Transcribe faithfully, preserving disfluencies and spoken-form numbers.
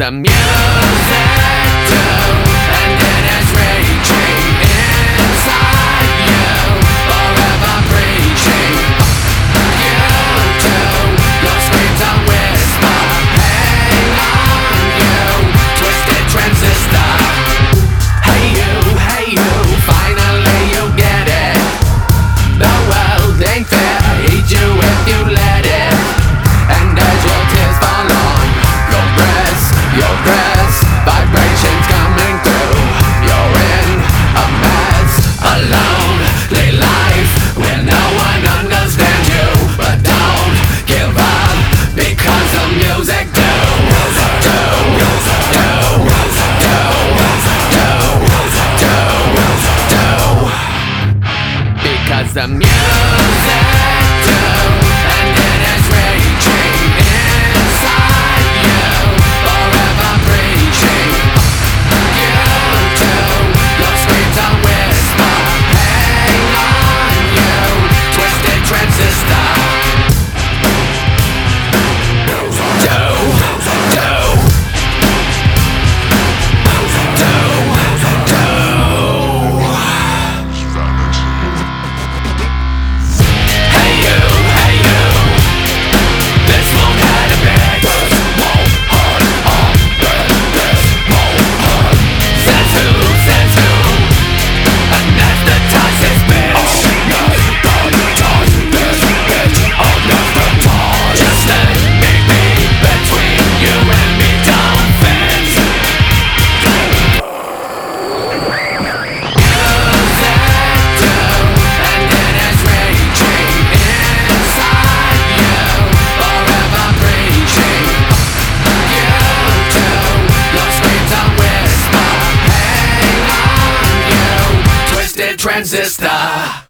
the music too, and it is raging inside you, forever preaching. You too, your screams are whisper, hang on you, twisted transistor. Hey you, hey you, finally you get it. The world ain't fair, eat you if you let it. And as your tears fall on your breast, your breast, vibrations coming through. You're in a mess, a lonely life where no one understands you. But don't give up, because the music do, do, do, do, do, do, do. Because the music do, and it is raging inside you, forever preaching. You too, your screams are whisper, hang on you, twisted transistor. Do, do, do, do. Hey you, hey you, this won't hurt a bit. Won't hurt a bit. This won't hurt. Says who, says who, and that's the toughest bitch. I'm the toughest bitch. I'm the toughest. Just let me be between you and me, don't fence. Music too, and it is raging inside you, forever preaching. You too, your screams are whisper, hang on you, twisted transistor.